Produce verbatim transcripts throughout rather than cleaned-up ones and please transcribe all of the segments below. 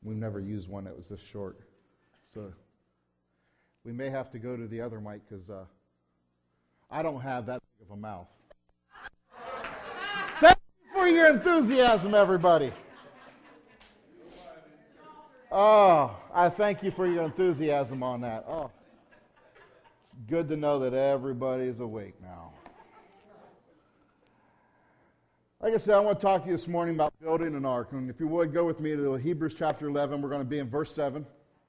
We've never used one that was this short. So we may have to go to the other mic because uh, I don't have that big of a mouth. Thank you for your enthusiasm, everybody. Oh, I thank you for your enthusiasm on that. Oh, it's good to know that everybody's awake now. Like I said, I want to talk to you this morning about building an ark. And if you would, go with me to Hebrews chapter eleven. We're going to be in verse seven.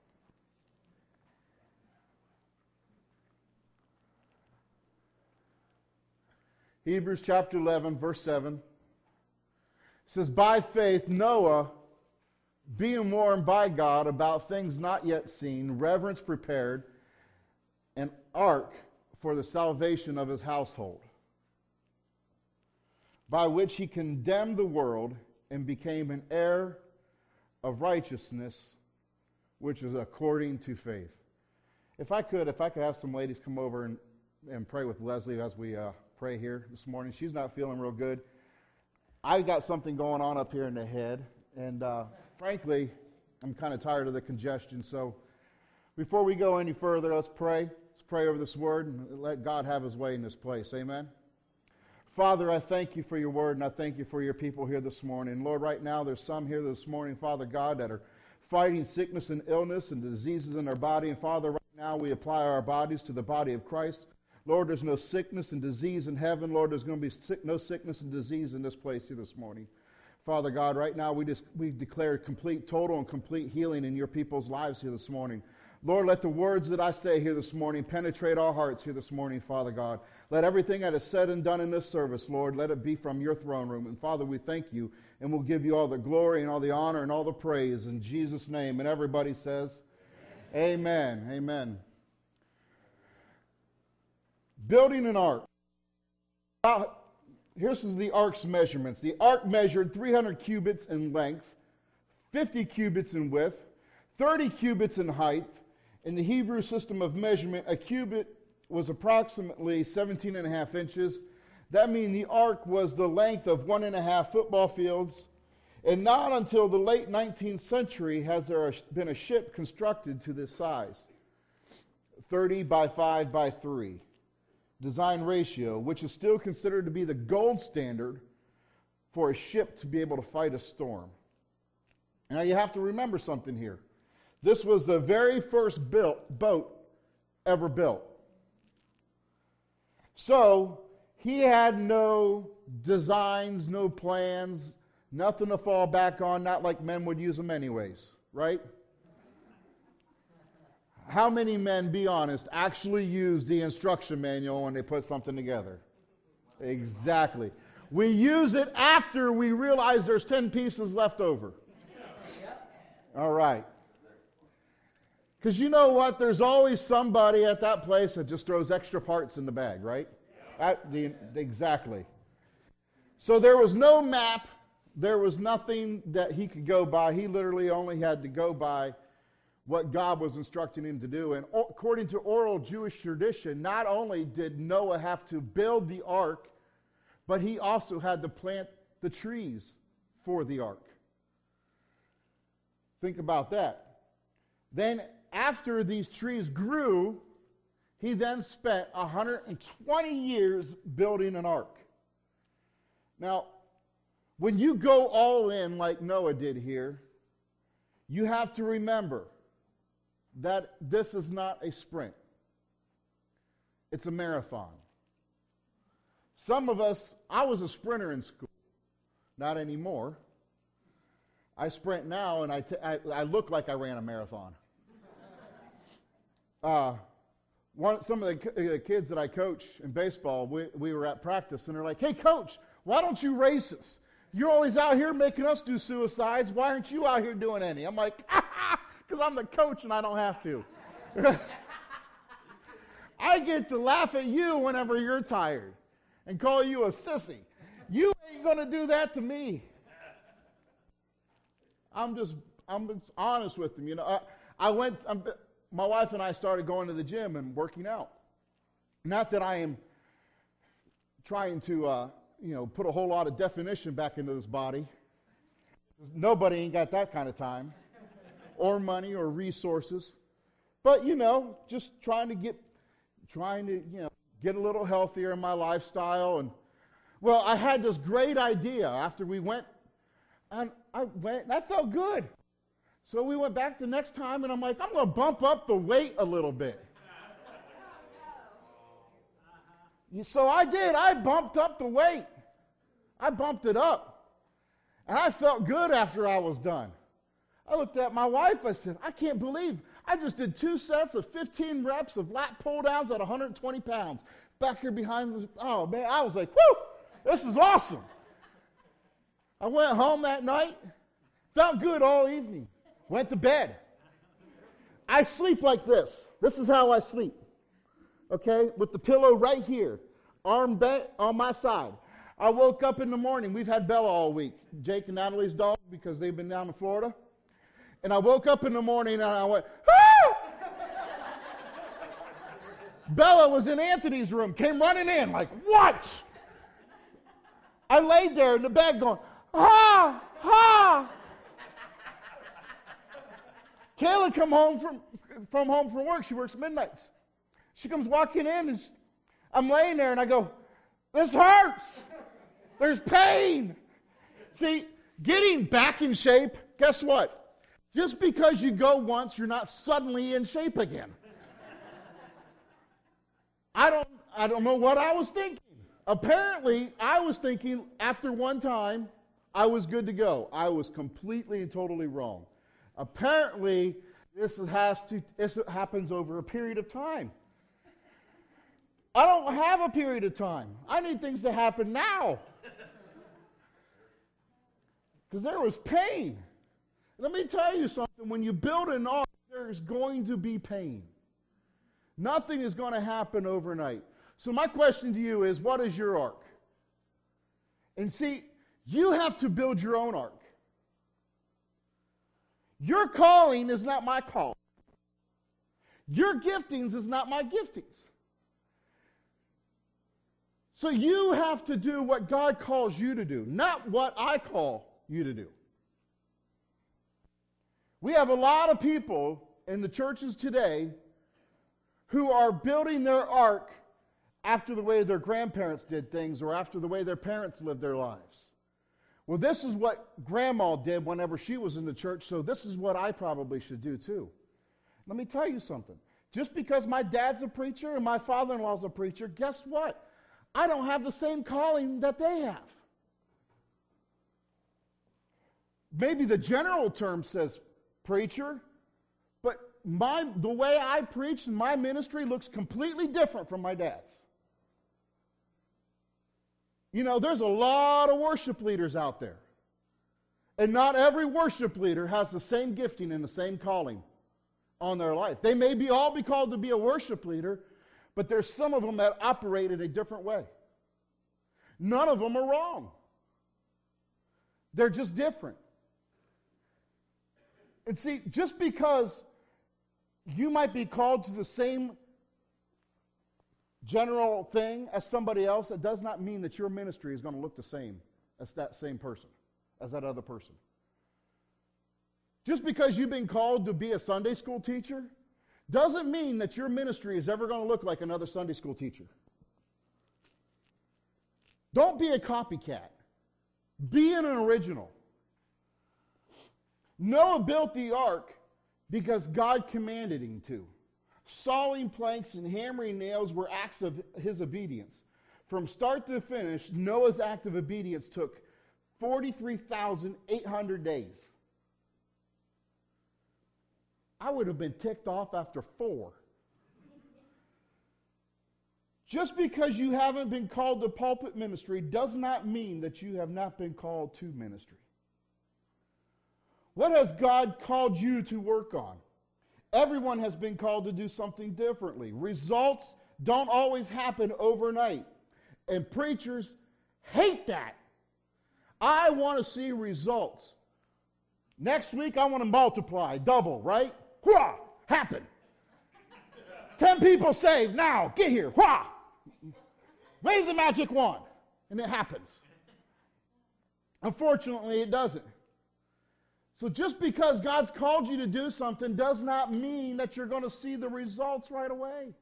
Hebrews chapter eleven, verse seven. It says, by faith Noah, being warned by God about things not yet seen, reverence prepared an ark for the salvation of his household, by which he condemned the world and became an heir of righteousness, which is according to faith. If I could, if I could have some ladies come over and, and pray with Leslie as we uh, pray here this morning. She's not feeling real good. I've got something going on up here in the head, and uh, frankly, I'm kind of tired of the congestion. So before we go any further, let's pray. Let's pray over this word and let God have his way in this place. Amen. Father, I thank you for your word, and I thank you for your people here this morning. Lord, right now there's some here this morning, Father God, that are fighting sickness and illness and diseases in their body. And Father, right now we apply our bodies to the body of Christ. Lord, there's no sickness and disease in heaven. Lord, there's going to be sick, no sickness and disease in this place here this morning. Father God, right now we just we declare complete, total, and complete healing in your people's lives here this morning. Lord, let the words that I say here this morning penetrate our hearts here this morning, Father God. Let everything that is said and done in this service, Lord, let it be from your throne room. And Father, we thank you, and we'll give you all the glory and all the honor and all the praise in Jesus' name. And everybody says, amen. Amen. Amen. Building an ark. Uh, here's the ark's measurements. The ark measured three hundred cubits in length, fifty cubits in width, thirty cubits in height. In the Hebrew system of measurement, a cubit was approximately seventeen and a half inches. That means the ark was the length of one and a half football fields. And not until the late nineteenth century has there been a ship constructed to this size. thirty by five by three. Design ratio, which is still considered to be the gold standard for a ship to be able to fight a storm. Now you have to remember something here. This was the very first built boat ever built. So he had no designs, no plans, nothing to fall back on, not like men would use them anyways, right? How many men, be honest, actually use the instruction manual when they put something together? Exactly. We use it after we realize there's ten pieces left over. All right. Because you know what? There's always somebody at that place that just throws extra parts in the bag, right? At the, exactly. So there was no map. There was nothing that he could go by. He literally only had to go by what God was instructing him to do. And according to oral Jewish tradition, not only did Noah have to build the ark, but he also had to plant the trees for the ark. Think about that. Then after these trees grew, he then spent one hundred twenty years building an ark. Now, when you go all in like Noah did here, you have to remember that this is not a sprint. It's a marathon. Some of us, I was a sprinter in school. Not anymore. I sprint now, and I, t- I, I look like I ran a marathon. uh, one, some of the uh, kids that I coach in baseball, we, we were at practice, and they're like, hey, coach, why don't you race us? You're always out here making us do suicides. Why aren't you out here doing any? I'm like, because I'm the coach and I don't have to. I get to laugh at you whenever you're tired and call you a sissy. You ain't going to do that to me. I'm just, I'm just honest with them. You know, I, I went, I'm, my wife and I started going to the gym and working out. Not that I am trying to, uh, you know, put a whole lot of definition back into this body. Nobody ain't got that kind of time. or money or resources. But, you know, just trying to get, trying to, you know, get a little healthier in my lifestyle. And, well, I had this great idea after we went, and I went, and I felt good. So we went back the next time, and I'm like, I'm going to bump up the weight a little bit. So I did. I bumped up the weight. I bumped it up. And I felt good after I was done. I looked at my wife. I said, I can't believe I just did two sets of fifteen reps of lat pull downs at one hundred twenty pounds. Back here behind the, oh man, I was like, whoo, this is awesome. I went home that night, felt good all evening, went to bed. I sleep like this. This is how I sleep. Okay, with the pillow right here, arm bent on my side. I woke up in the morning. We've had Bella all week, Jake and Natalie's dog, because they've been down in Florida. And I woke up in the morning and I went, ah! Bella was in Anthony's room, came running in like, what? I laid there in the bed going, ah, ah. Kayla come home from, from home from work. She works midnights. She comes walking in and she, I'm laying there and I go, this hurts. There's pain. See, getting back in shape, guess what? Just because you go once, you're not suddenly in shape again. I don't, I don't know what I was thinking. Apparently, I was thinking after one time, I was good to go. I was completely and totally wrong. Apparently, this has to, this happens over a period of time. I don't have a period of time. I need things to happen now. Because there was pain. Let me tell you something. When you build an ark, there's going to be pain. Nothing is going to happen overnight. So my question to you is, what is your ark? And see, you have to build your own ark. Your calling is not my calling. Your giftings is not my giftings. So you have to do what God calls you to do, not what I call you to do. We have a lot of people in the churches today who are building their ark after the way their grandparents did things or after the way their parents lived their lives. Well, this is what Grandma did whenever she was in the church, so this is what I probably should do too. Let me tell you something. Just because my dad's a preacher and my father-in-law's a preacher, guess what? I don't have the same calling that they have. Maybe the general term says preacher, but my the way I preach and my ministry looks completely different from my dad's. You know, there's a lot of worship leaders out there. And not every worship leader has the same gifting and the same calling on their life. They may be all be called to be a worship leader, but there's some of them that operate in a different way. None of them are wrong. They're just different. And see, just because you might be called to the same general thing as somebody else, it does not mean that your ministry is going to look the same as that same person, as that other person. Just because you've been called to be a Sunday school teacher doesn't mean that your ministry is ever going to look like another Sunday school teacher. Don't be a copycat. Be an original. Noah built the ark because God commanded him to. Sawing planks and hammering nails were acts of his obedience. From start to finish, Noah's act of obedience took forty-three thousand eight hundred days. I would have been ticked off after four. Just because you haven't been called to pulpit ministry does not mean that you have not been called to ministry. What has God called you to work on? Everyone has been called to do something differently. Results don't always happen overnight. And preachers hate that. I want to see results. Next week, I want to multiply, double, right? Hurrah! Happen. Ten people saved. Now, get here. Hurrah! Wave the magic wand. And it happens. Unfortunately, it doesn't. So just because God's called you to do something does not mean that you're going to see the results right away.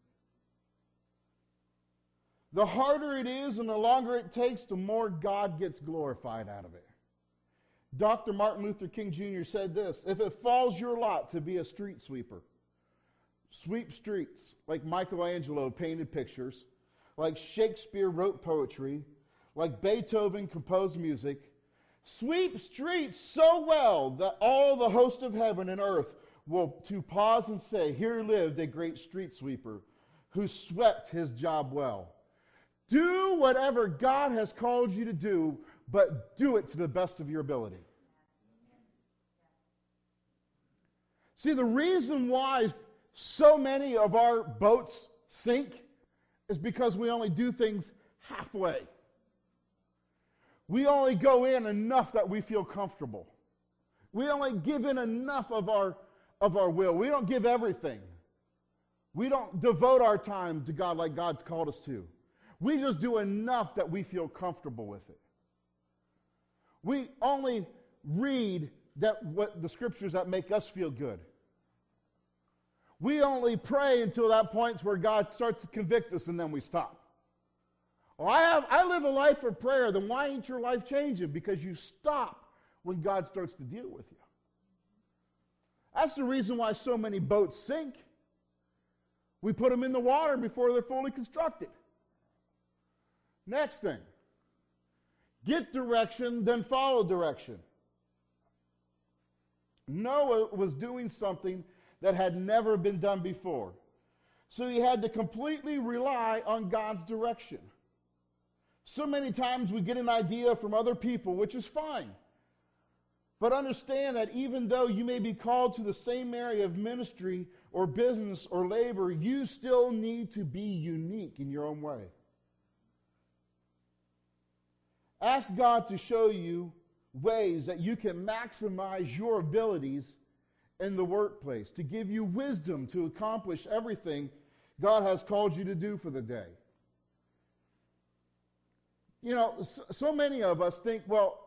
The harder it is and the longer it takes, the more God gets glorified out of it. Doctor Martin Luther King Junior said this: if it falls your lot to be a street sweeper, sweep streets like Michelangelo painted pictures, like Shakespeare wrote poetry, like Beethoven composed music, sweep streets so well that all the host of heaven and earth will to pause and say, here lived a great street sweeper who swept his job well. Do whatever God has called you to do, but do it to the best of your ability. See, the reason why so many of our boats sink is because we only do things halfway. We only go in enough that we feel comfortable. We only give in enough of our, of our will. We don't give everything. We don't devote our time to God like God's called us to. We just do enough that we feel comfortable with it. We only read that what the scriptures that make us feel good. We only pray until that point where God starts to convict us and then we stop. Well, I have I live a life of prayer, then why ain't your life changing? Because you stop when God starts to deal with you. That's the reason why so many boats sink. We put them in the water before they're fully constructed. Next thing. Get direction, then follow direction. Noah was doing something that had never been done before. So he had to completely rely on God's direction. So many times we get an idea from other people, which is fine. But understand that even though you may be called to the same area of ministry or business or labor, you still need to be unique in your own way. Ask God to show you ways that you can maximize your abilities in the workplace, to give you wisdom to accomplish everything God has called you to do for the day. You know, so many of us think, well,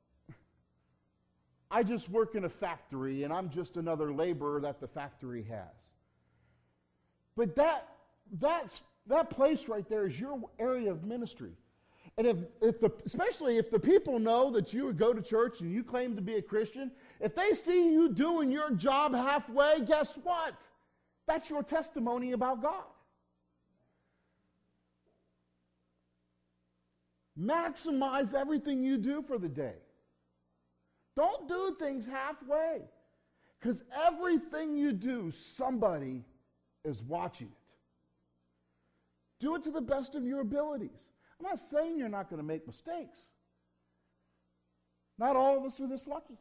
I just work in a factory and I'm just another laborer that the factory has. But that that's that place right there is your area of ministry. And if, if the, especially if the people know that you go to church and you claim to be a Christian, if they see you doing your job halfway, guess what? That's your testimony about God. Maximize everything you do for the day. Don't do things halfway. Because everything you do, somebody is watching it. Do it to the best of your abilities. I'm not saying you're not going to make mistakes. Not all of us are this lucky.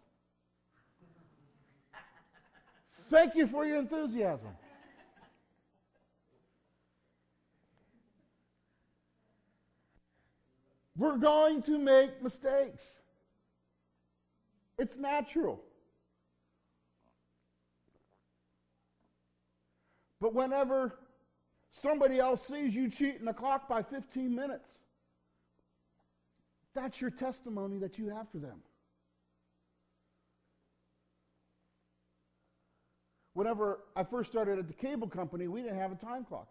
Thank you for your enthusiasm. We're going to make mistakes. It's natural. But whenever somebody else sees you cheating the clock by fifteen minutes, that's your testimony that you have for them. Whenever I first started at the cable company, we didn't have a time clock.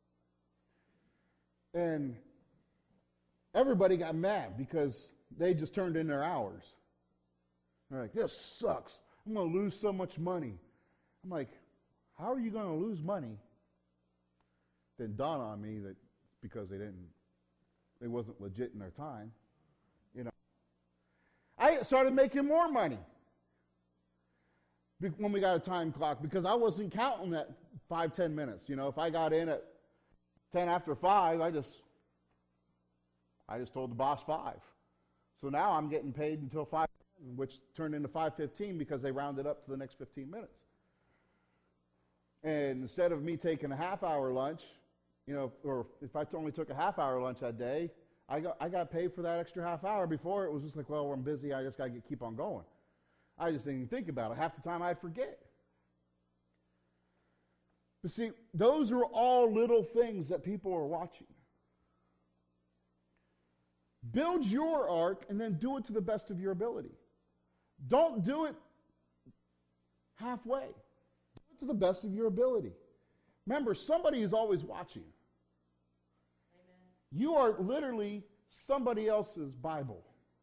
And everybody got mad because they just turned in their hours. They're like, this sucks. I'm going to lose so much money. I'm like, how are you going to lose money? Then dawned on me that because they didn't, they wasn't legit in their time. You know, I started making more money when we got a time clock because I wasn't counting that five, ten minutes. You know, if I got in at ten after five, I just, I just told the boss five. So now I'm getting paid until five, which turned into five fifteen because they rounded up to the next fifteen minutes. And instead of me taking a half-hour lunch, you know, or if I only took a half-hour lunch that day, I got I got paid for that extra half hour. Before it was just like, well, I'm busy. I just got to keep on going. I just didn't even think about it. Half the time I'd forget. But see, those are all little things that people are watching. Build your ark and then do it to the best of your ability. Don't do it halfway. Do it to the best of your ability. Remember, somebody is always watching. Amen. You are literally somebody else's Bible.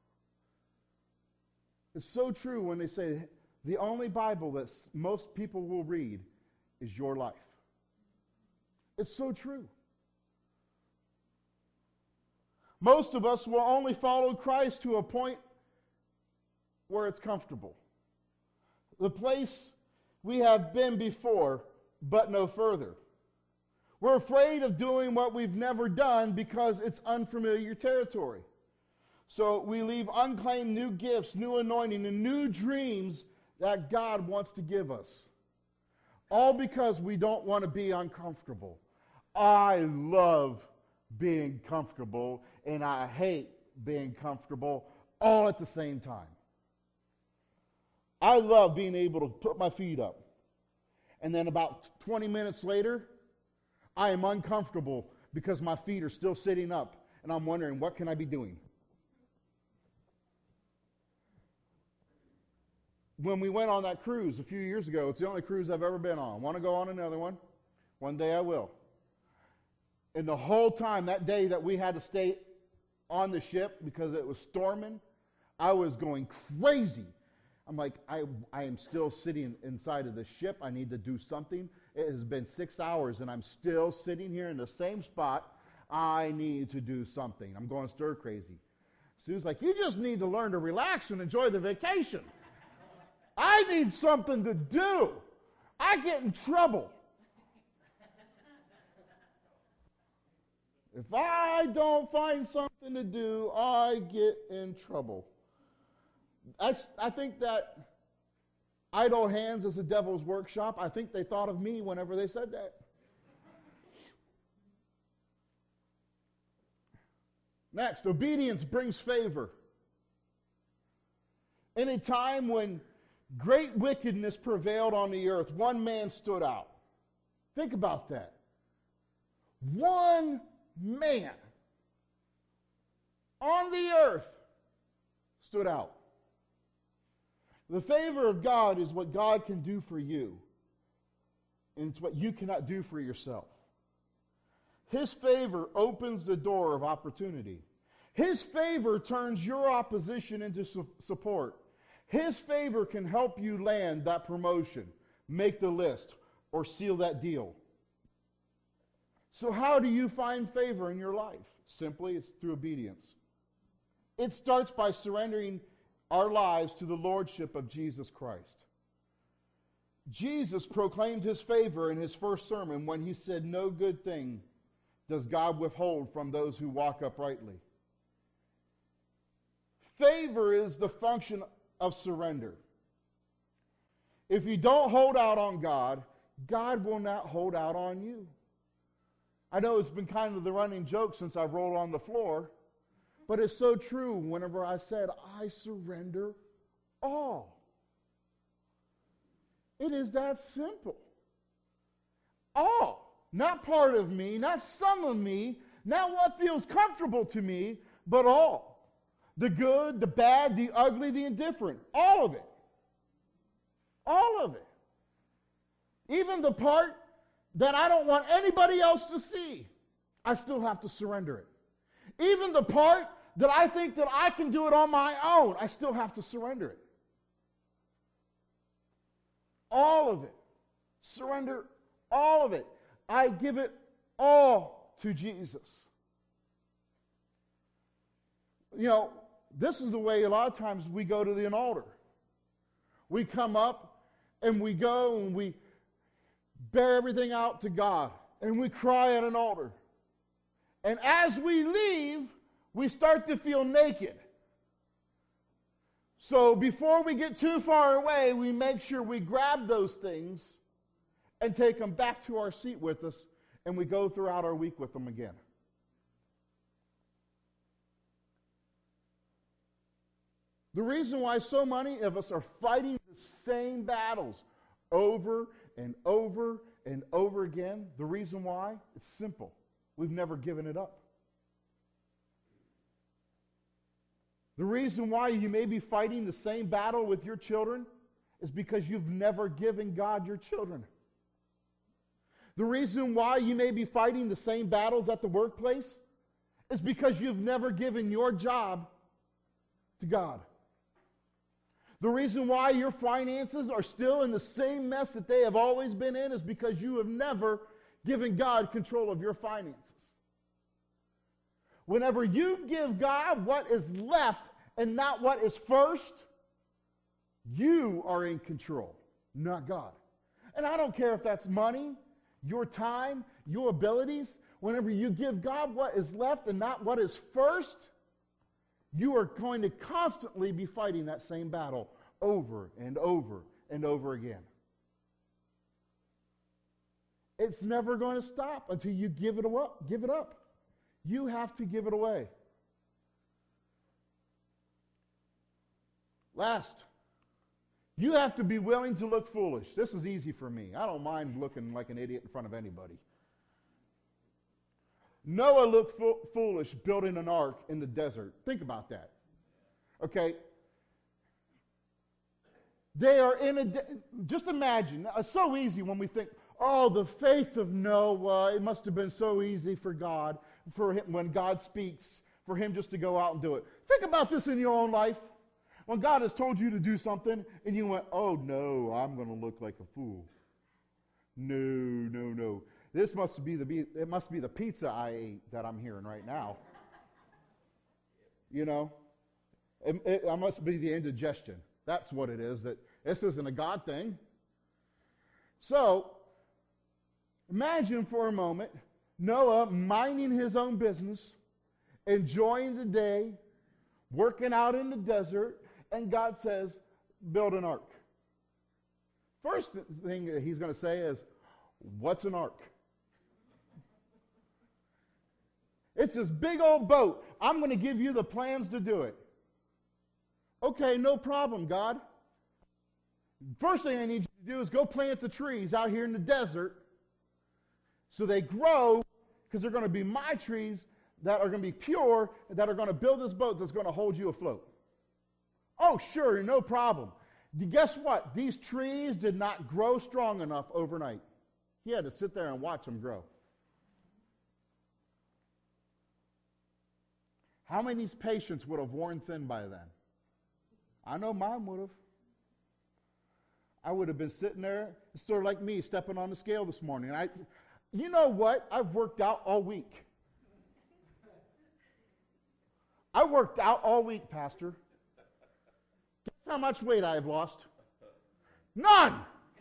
It's so true when they say the only Bible that most people will read is your life. It's so true. Most of us will only follow Christ to a point where it's comfortable. The place we have been before, but no further. We're afraid of doing what we've never done because it's unfamiliar territory. So we leave unclaimed new gifts, new anointing, and new dreams that God wants to give us. All because we don't want to be uncomfortable. I love being comfortable, and I hate being comfortable all at the same time. I love being able to put my feet up. And then about twenty minutes later, I am uncomfortable because my feet are still sitting up, and I'm wondering, what can I be doing? When we went on that cruise a few years ago, it's the only cruise I've ever been on. Want to go on another one? One day I will. And the whole time, that day that we had to stay on the ship because it was storming, I was going crazy. I'm like, I, I am still sitting inside of the ship. I need to do something. It has been six hours, and I'm still sitting here in the same spot. I need to do something. I'm going stir crazy. Sue's like, you just need to learn to relax and enjoy the vacation. I need something to do. I get in trouble. If I don't find something to do, I get in trouble. I, I think that idle hands is the devil's workshop. I think they thought of me whenever they said that. Next, obedience brings favor. In a time when great wickedness prevailed on the earth, one man stood out. Think about that. One man on the earth stood out. The favor of God is what God can do for you, and it's what you cannot do for yourself. His favor opens the door of opportunity. His favor turns your opposition into su- support. His favor can help you land that promotion, make the list, or seal that deal. So how do you find favor in your life? Simply, it's through obedience. It starts by surrendering our lives to the lordship of Jesus Christ. Jesus proclaimed his favor in his first sermon when he said, "No good thing does God withhold from those who walk uprightly." Favor is the function of surrender. If you don't hold out on God, God will not hold out on you. I know it's been kind of the running joke since I've rolled on the floor, but it's so true whenever I said, I surrender all. It is that simple. All. Not part of me, not some of me, not what feels comfortable to me, but all. The good, the bad, the ugly, the indifferent. All of it. All of it. Even the part that I don't want anybody else to see, I still have to surrender it. Even the part that I think that I can do it on my own, I still have to surrender it. All of it. Surrender all of it. I give it all to Jesus. You know, this is the way a lot of times we go to the altar. We come up and we go and we bear everything out to God. And we cry at an altar. And as we leave, we start to feel naked. So before we get too far away, we make sure we grab those things and take them back to our seat with us, and we go throughout our week with them again. The reason why so many of us are fighting the same battles over and over and over again, the reason why, it's simple. We've never given it up. The reason why you may be fighting the same battle with your children is because you've never given God your children. The reason why you may be fighting the same battles at the workplace is because you've never given your job to God. The reason why your finances are still in the same mess that they have always been in is because you have never given God control of your finances. Whenever you give God what is left and not what is first, you are in control, not God. And I don't care if that's money, your time, your abilities. Whenever you give God what is left and not what is first, you are going to constantly be fighting that same battle over and over and over again. It's never going to stop until you give it up. Give it up. You have to give it away. Last, you have to be willing to look foolish. This is easy for me. I don't mind looking like an idiot in front of anybody. Noah looked fo- foolish building an ark in the desert. Think about that. Okay? They are in a... De- just imagine. It's so easy when we think, oh, the faith of Noah, it must have been so easy for God, for him, when God speaks, for him just to go out and do it. Think about this in your own life. When God has told you to do something, and you went, oh, no, I'm going to look like a fool. No, no, no. This must be the it must be the pizza I ate that I'm hearing right now. You know? It, it, it must be the indigestion. That's what it is. That this isn't a God thing. So, imagine for a moment Noah minding his own business, enjoying the day, working out in the desert, and God says, build an ark. First thing that he's going to say is, what's an ark? It's this big old boat. I'm going to give you the plans to do it. Okay, no problem, God. First thing I need you to do is go plant the trees out here in the desert so they grow, because they're going to be my trees that are going to be pure, that are going to build this boat that's going to hold you afloat. Oh, sure, no problem. Guess what? These trees did not grow strong enough overnight. He had to sit there and watch them grow. How many's patience would have worn thin by then? I know mine would have. I would have been sitting there, sort of like me, stepping on the scale this morning. I, you know what? I've worked out all week. I worked out all week, Pastor. Guess how much weight I have lost? None!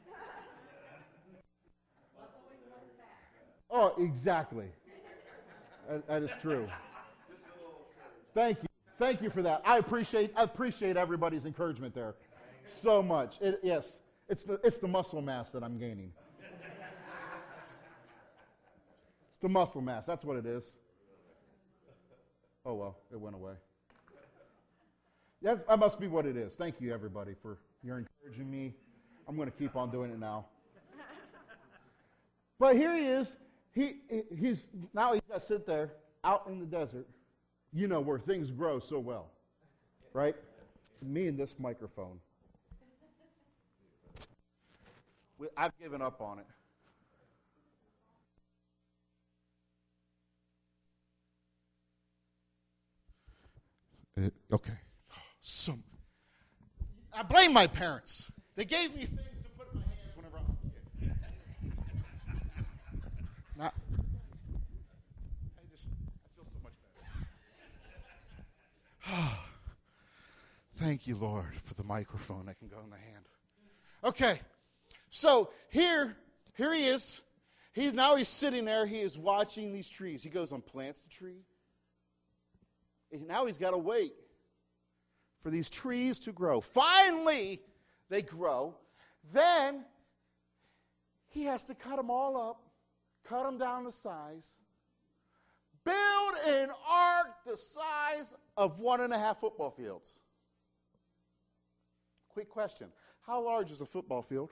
Oh, exactly. that, that is true. Thank you. Thank you for that. I appreciate I appreciate everybody's encouragement there so much. It, yes, it's the, it's the muscle mass that I'm gaining. It's the muscle mass. That's what it is. Oh, well, it went away. Yeah, that must be what it is. Thank you, everybody, for your encouraging me. I'm going to keep on doing it now. But here he is. He, he he's now he's got to sit there out in the desert, you know, where things grow so well, right? Me and this microphone. We, I've given up on it. It, okay. So, I blame my parents. They gave me things to put in my hands whenever I'm a kid. Not, I just, I feel so much better. Thank you, Lord, for the microphone that can go in the hand. Okay. So, here, here he is. He's now he's sitting there. He is watching these trees. He goes and plants the tree. And now he's got to wait for these trees to grow. Finally, they grow. Then he has to cut them all up, cut them down to size, build an ark the size of one and a half football fields. Quick question. How large is a football field?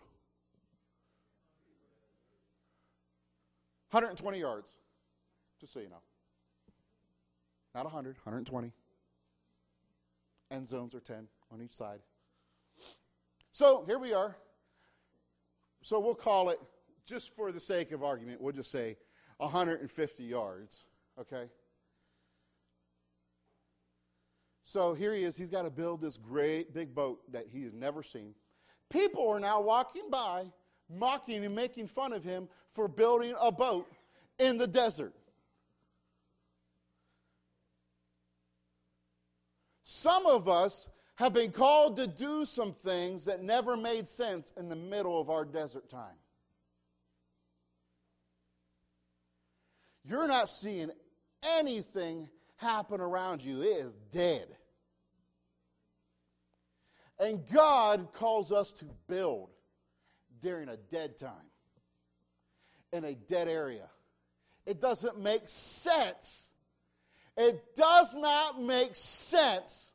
one hundred twenty yards, just so you know. Not one hundred, one hundred twenty. End zones are ten on each side. So here we are. So we'll call it, just for the sake of argument, we'll just say one hundred fifty yards, okay? So here he is. He's got to build this great big boat that he has never seen. People are now walking by, mocking and making fun of him for building a boat in the desert. Some of us have been called to do some things that never made sense in the middle of our desert time. You're not seeing anything happen around you. It is dead. And God calls us to build during a dead time, in a dead area. It doesn't make sense. It does not make sense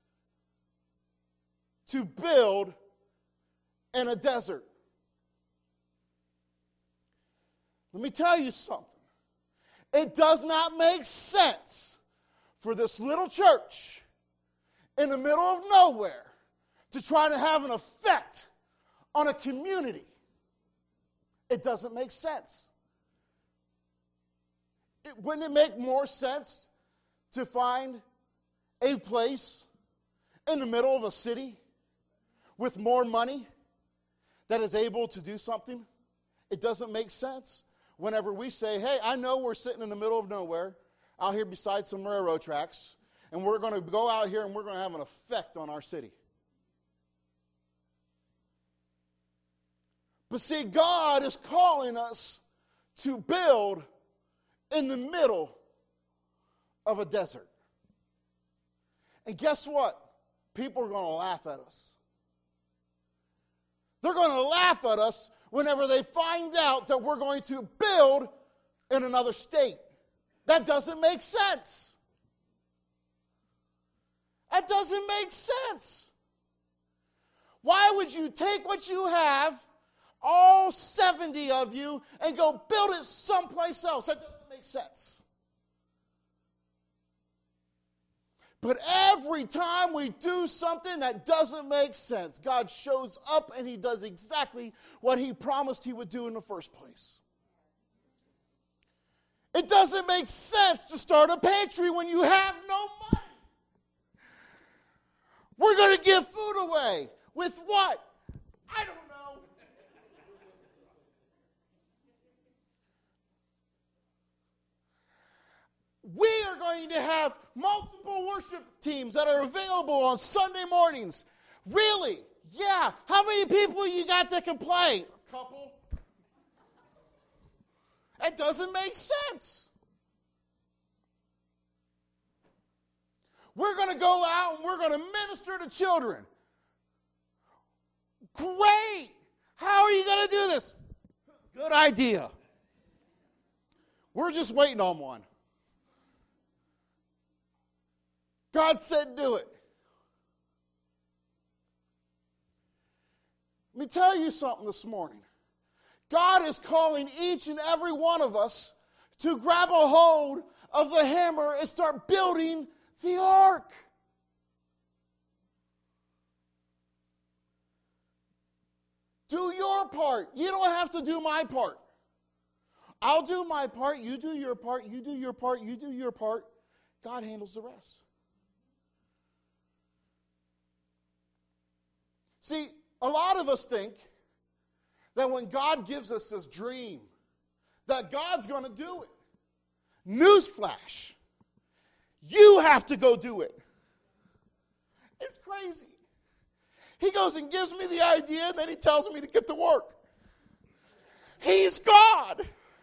to build in a desert. Let me tell you something. It does not make sense for this little church in the middle of nowhere to try to have an effect on a community. It doesn't make sense. It, wouldn't it make more sense to find a place in the middle of a city with more money that is able to do something? It doesn't make sense whenever we say, hey, I know we're sitting in the middle of nowhere out here beside some railroad tracks, and we're going to go out here and we're going to have an effect on our city. But see, God is calling us to build in the middle of a desert. And guess what? People are going to laugh at us. They're going to laugh at us whenever they find out that we're going to build in another state. That doesn't make sense. That doesn't make sense. Why would you take what you have, all seventy of you, and go build it someplace else? That doesn't make sense. But every time we do something that doesn't make sense, God shows up and he does exactly what he promised he would do in the first place. It doesn't make sense to start a pantry when you have no money. We're going to give food away. With what? I don't know. We are going to have multiple worship teams that are available on Sunday mornings. Really? Yeah. How many people you got that can play? A couple. It doesn't make sense. We're going to go out and we're going to minister to children. Great. How are you going to do this? Good idea. We're just waiting on one. God said do it. Let me tell you something this morning. God is calling each and every one of us to grab a hold of the hammer and start building the ark. Do your part. You don't have to do my part. I'll do my part. You do your part. You do your part. You do your part. God handles the rest. See, a lot of us think that when God gives us this dream, that God's going to do it. Newsflash. You have to go do it. It's crazy. He goes and gives me the idea, and then he tells me to get to work. He's God.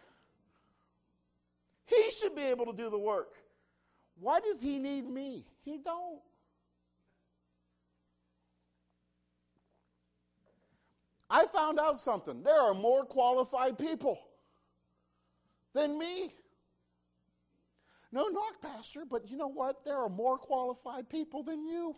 He should be able to do the work. Why does he need me? He don't. I found out something. There are more qualified people than me. No knock, Pastor, but you know what? There are more qualified people than you.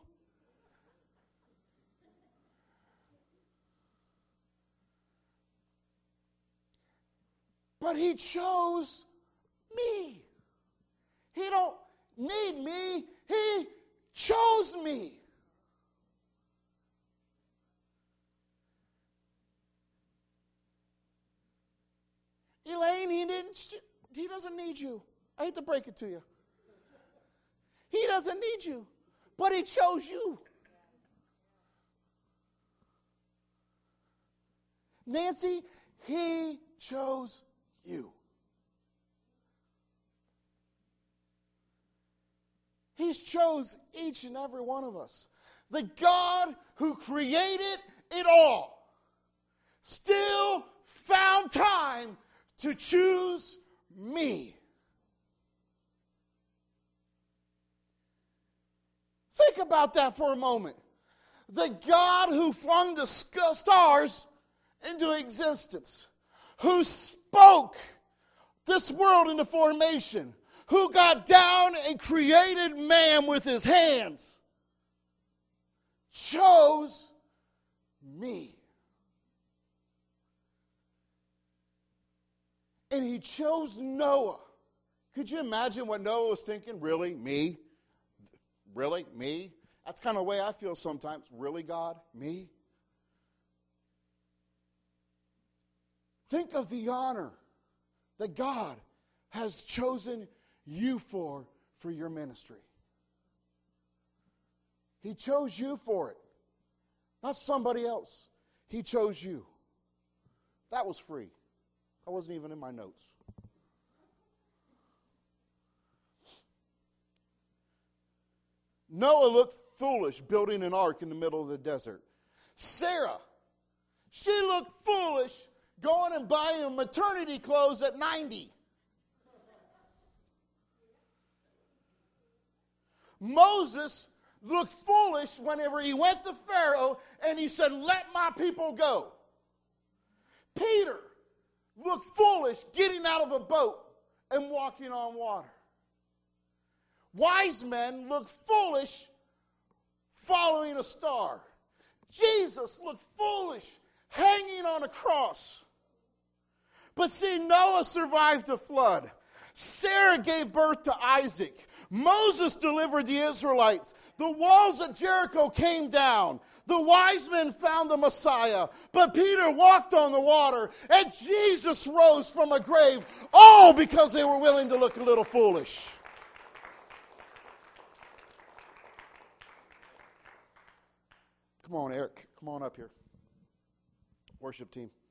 But he chose me. He don't need me. He chose me. Elaine, he didn't, he doesn't need you. I hate to break it to you. He doesn't need you, but he chose you. Nancy, he chose you. He's chose each and every one of us. The God who created it all still found time to choose me. Think about that for a moment. The God who flung the stars into existence, who spoke this world into formation, who got down and created man with his hands, chose me. And he chose Noah. Could you imagine what Noah was thinking? Really? Me? Really? Me? That's kind of the way I feel sometimes. Really, God? Me? Think of the honor that God has chosen you for, for your ministry. He chose you for it, not somebody else. He chose you. That was free. That wasn't even in my notes. Noah looked foolish building an ark in the middle of the desert. Sarah, she looked foolish going and buying maternity clothes at ninety. Moses looked foolish whenever he went to Pharaoh and he said, "Let my people go." Peter looked foolish getting out of a boat and walking on water. Wise men looked foolish following a star. Jesus looked foolish hanging on a cross. But see, Noah survived the flood. Sarah gave birth to Isaac. Moses delivered the Israelites. The walls of Jericho came down. The wise men found the Messiah. But Peter walked on the water. And Jesus rose from a grave. All because they were willing to look a little foolish. Come on, Eric. Come on up here. Worship team.